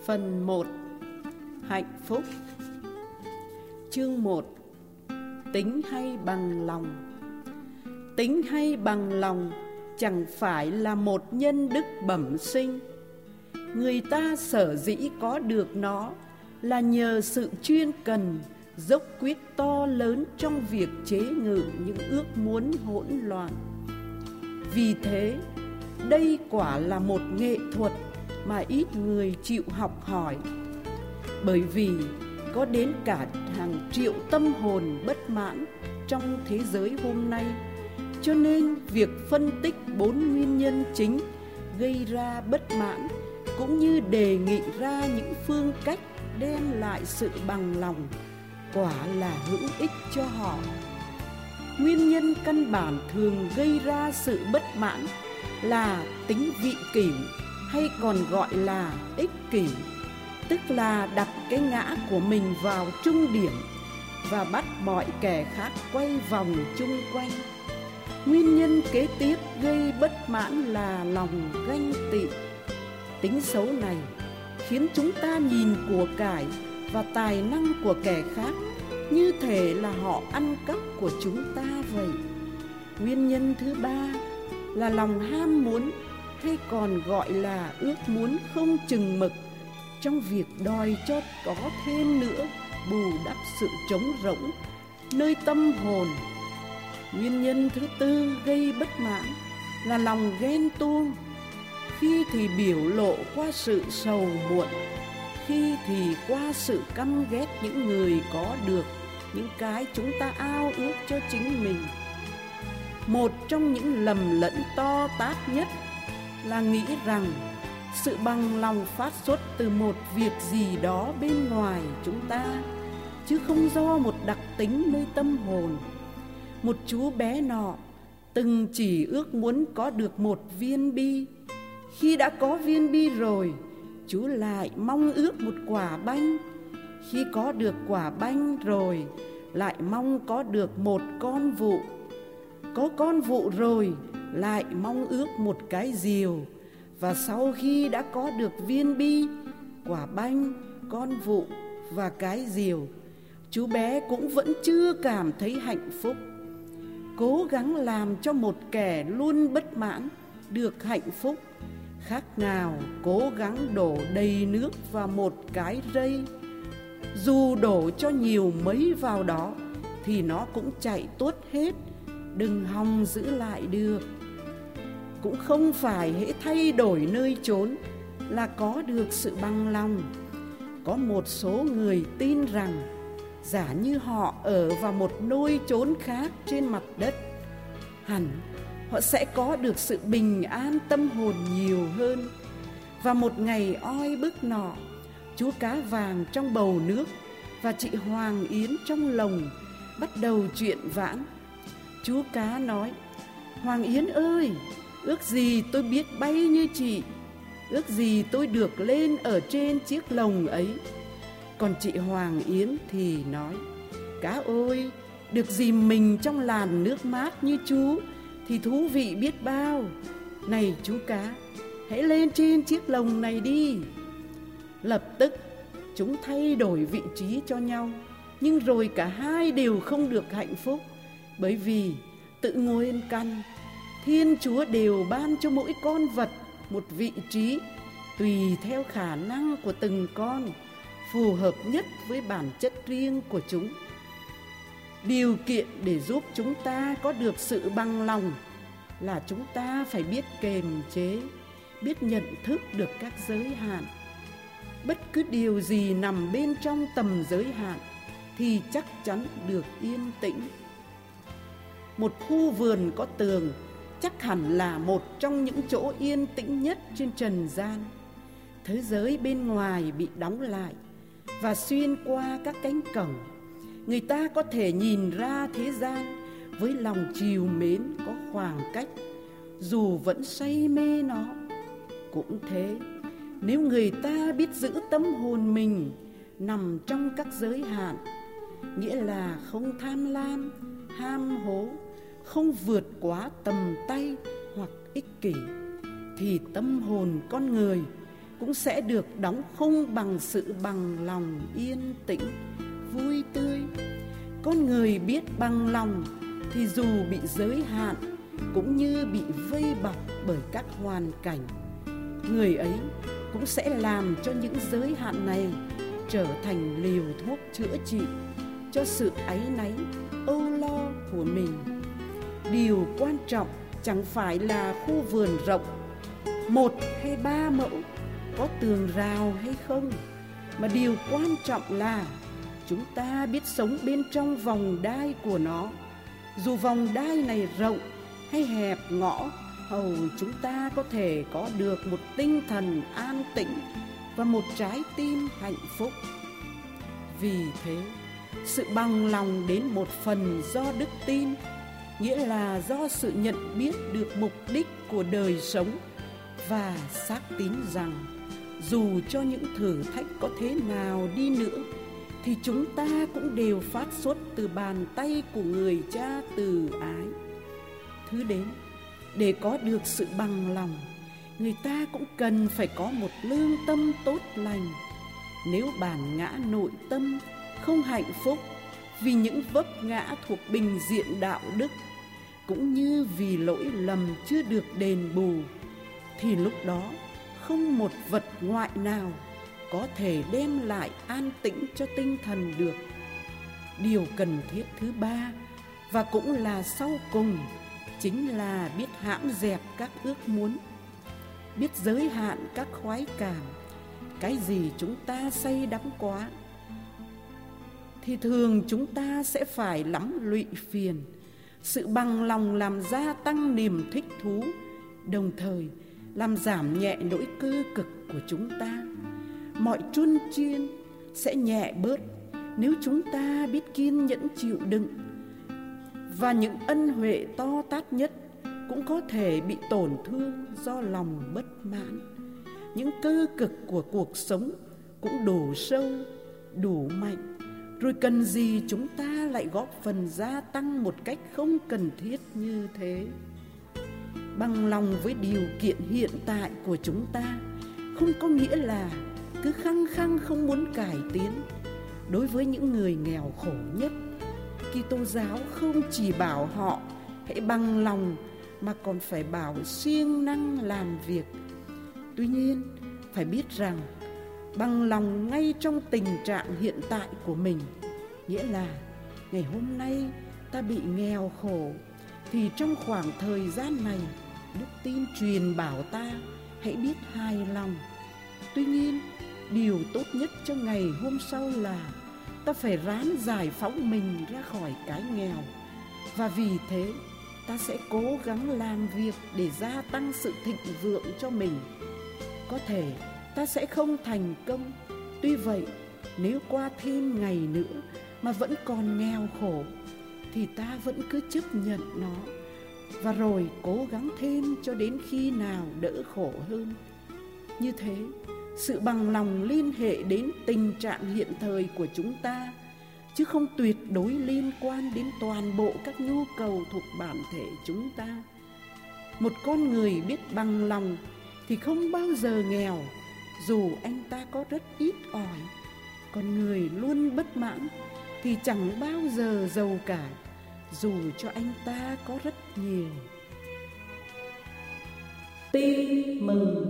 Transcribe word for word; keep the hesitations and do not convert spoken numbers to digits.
Phần một. Hạnh phúc. Chương một. Tính hay bằng lòng. Tính hay bằng lòng chẳng phải là một nhân đức bẩm sinh. Người ta sở dĩ có được nó là nhờ sự chuyên cần, dốc quyết to lớn trong việc chế ngự những ước muốn hỗn loạn. Vì thế, đây quả là một nghệ thuật mà ít người chịu học hỏi. Bởi vì có đến cả hàng triệu tâm hồn bất mãn trong thế giới hôm nay, cho nên việc phân tích bốn nguyên nhân chính gây ra bất mãn cũng như đề nghị ra những phương cách đem lại sự bằng lòng quả là hữu ích cho họ. Nguyên nhân căn bản thường gây ra sự bất mãn là tính vị kỷ, hay còn gọi là ích kỷ, tức là đặt cái ngã của mình vào trung điểm và bắt mọi kẻ khác quay vòng chung quanh. Nguyên nhân kế tiếp gây bất mãn là lòng ganh tị. Tính xấu này khiến chúng ta nhìn của cải và tài năng của kẻ khác như thể là họ ăn cắp của chúng ta vậy. Nguyên nhân thứ ba là lòng ham muốn, hay còn gọi là ước muốn không chừng mực trong việc đòi cho có thêm nữa bù đắp sự trống rỗng nơi tâm hồn. Nguyên nhân thứ tư gây bất mãn là lòng ghen tuông, khi thì biểu lộ qua sự sầu muộn, khi thì qua sự căm ghét những người có được những cái chúng ta ao ước cho chính mình. Một trong những lầm lẫn to tát nhất là nghĩ rằng sự bằng lòng phát xuất từ một việc gì đó bên ngoài chúng ta, chứ không do một đặc tính nơi tâm hồn. Một chú bé nọ từng chỉ ước muốn có được một viên bi. Khi đã có viên bi rồi, chú lại mong ước một quả banh. Khi có được quả banh rồi, lại mong có được một con vụ. Có con vụ rồi, lại mong ước một cái diều. Và sau khi đã có được viên bi, quả banh, con vụ và cái diều, chú bé cũng vẫn chưa cảm thấy hạnh phúc. Cố gắng làm cho một kẻ luôn bất mãn được hạnh phúc khác nào cố gắng đổ đầy nước vào một cái rây. Dù đổ cho nhiều mấy vào đó thì nó cũng chạy tuốt hết, đừng hòng giữ lại được. Cũng không phải hễ thay đổi nơi chốn là có được sự bằng lòng. Có một số người tin rằng giả như họ ở vào một nơi chốn khác trên mặt đất, hẳn họ sẽ có được sự bình an tâm hồn nhiều hơn. Và một ngày oi bức nọ, chú cá vàng trong bầu nước và chị Hoàng Yến trong lồng bắt đầu chuyện vãn. Chú cá nói: "Hoàng Yến ơi, ước gì tôi biết bay như chị, ước gì tôi được lên ở trên chiếc lồng ấy." Còn chị Hoàng Yến thì nói: "Cá ơi, được dìm mình trong làn nước mát như chú thì thú vị biết bao. Này chú cá, hãy lên trên chiếc lồng này đi." Lập tức chúng thay đổi vị trí cho nhau, nhưng rồi cả hai đều không được hạnh phúc. Bởi vì tự nguyên căn, Thiên Chúa đều ban cho mỗi con vật một vị trí tùy theo khả năng của từng con, phù hợp nhất với bản chất riêng của chúng. Điều kiện để giúp chúng ta có được sự bằng lòng là chúng ta phải biết kiềm chế, biết nhận thức được các giới hạn. Bất cứ điều gì nằm bên trong tầm giới hạn thì chắc chắn được yên tĩnh. Một khu vườn có tường chắc hẳn là một trong những chỗ yên tĩnh nhất trên trần gian. Thế giới bên ngoài bị đóng lại, và xuyên qua các cánh cổng, người ta có thể nhìn ra thế gian với lòng trìu mến có khoảng cách, dù vẫn say mê nó. Cũng thế, nếu người ta biết giữ tâm hồn mình nằm trong các giới hạn, nghĩa là không tham lam, ham hố, không vượt quá tầm tay hoặc ích kỷ, thì tâm hồn con người cũng sẽ được đóng khung bằng sự bằng lòng yên tĩnh, vui tươi. Con người biết bằng lòng thì dù bị giới hạn cũng như bị vây bọc bởi các hoàn cảnh, người ấy cũng sẽ làm cho những giới hạn này trở thành liều thuốc chữa trị cho sự áy náy, âu lo của mình. Điều quan trọng chẳng phải là khu vườn rộng, một hay ba mẫu, có tường rào hay không, mà điều quan trọng là chúng ta biết sống bên trong vòng đai của nó. Dù vòng đai này rộng hay hẹp ngõ, hầu chúng ta có thể có được một tinh thần an tĩnh và một trái tim hạnh phúc. Vì thế, sự bằng lòng đến một phần do đức tin, nghĩa là do sự nhận biết được mục đích của đời sống và xác tín rằng dù cho những thử thách có thế nào đi nữa thì chúng ta cũng đều phát xuất từ bàn tay của người Cha từ ái. Thứ đến, để có được sự bằng lòng, người ta cũng cần phải có một lương tâm tốt lành. Nếu bản ngã nội tâm không hạnh phúc vì những vấp ngã thuộc bình diện đạo đức, cũng như vì lỗi lầm chưa được đền bù, thì lúc đó không một vật ngoại nào có thể đem lại an tĩnh cho tinh thần được. Điều cần thiết thứ ba, và cũng là sau cùng, chính là biết hãm dẹp các ước muốn, biết giới hạn các khoái cảm. Cái gì chúng ta say đắm quá thì thường chúng ta sẽ phải lắm lụy phiền. Sự bằng lòng làm gia tăng niềm thích thú, đồng thời làm giảm nhẹ nỗi cơ cực của chúng ta. Mọi truân chiên sẽ nhẹ bớt nếu chúng ta biết kiên nhẫn chịu đựng, và những ân huệ to tát nhất cũng có thể bị tổn thương do lòng bất mãn. Những cơ cực của cuộc sống cũng đủ sâu, đủ mạnh, rồi cần gì chúng ta lại góp phần gia tăng một cách không cần thiết như thế. Bằng lòng với điều kiện hiện tại của chúng ta không có nghĩa là cứ khăng khăng không muốn cải tiến. Đối với những người nghèo khổ nhất, Kitô giáo không chỉ bảo họ hãy bằng lòng mà còn phải bảo siêng năng làm việc. Tuy nhiên, phải biết rằng bằng lòng ngay trong tình trạng hiện tại của mình, nghĩa là ngày hôm nay ta bị nghèo khổ, thì trong khoảng thời gian này đức tin truyền bảo ta hãy biết hài lòng. Tuy nhiên, điều tốt nhất cho ngày hôm sau là ta phải ráng giải phóng mình ra khỏi cái nghèo, và vì thế ta sẽ cố gắng làm việc để gia tăng sự thịnh vượng cho mình. Có thể ta sẽ không thành công, tuy vậy nếu qua thêm ngày nữa mà vẫn còn nghèo khổ thì ta vẫn cứ chấp nhận nó, và rồi cố gắng thêm cho đến khi nào đỡ khổ hơn. Như thế, sự bằng lòng liên hệ đến tình trạng hiện thời của chúng ta, chứ không tuyệt đối liên quan đến toàn bộ các nhu cầu thuộc bản thể chúng ta. Một con người biết bằng lòng thì không bao giờ nghèo, dù anh ta có rất ít ỏi. Còn người luôn bất mãn thì chẳng bao giờ giàu cả, dù cho anh ta có rất nhiều. Tin mừng